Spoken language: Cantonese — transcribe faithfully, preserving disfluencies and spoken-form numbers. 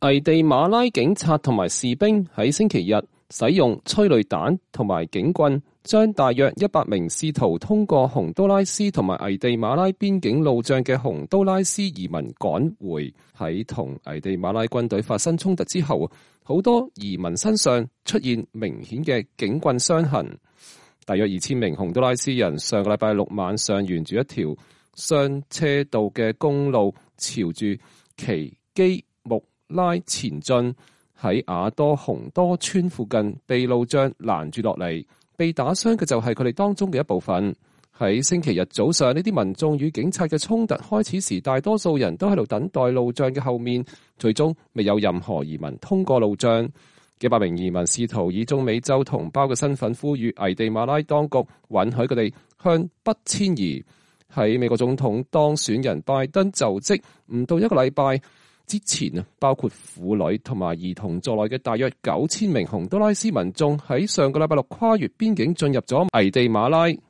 危地馬拉警察同埋士兵喺星期日使用催淚彈同埋警棍，將大約一百名試圖通過洪都拉斯同埋危地馬拉邊境路障嘅洪都拉斯移民趕回。喺同危地馬拉軍隊發生衝突之後，好多移民身上出現明顯嘅警棍傷痕。大約二千名洪都拉斯人上個禮拜六晚上沿住一條雙車道嘅公路朝住奇基穆拉前進，喺亞多洪多村附近被路障攔住落嚟，被打傷嘅就係佢哋當中嘅一部分。喺星期日早上，呢啲民眾與警察嘅衝突開始時，大多數人都喺度等待路障嘅後面，最終未有任何移民通過路障。幾百名移民試圖以中美洲同胞嘅身份呼籲危地馬拉當局允許佢哋向北遷移。喺美國總統當選人拜登就職唔到一個禮拜之前啊，包括婦女同埋兒童在內嘅大約九千名洪都拉斯民眾喺上個禮拜六跨越邊境進入咗危地馬拉。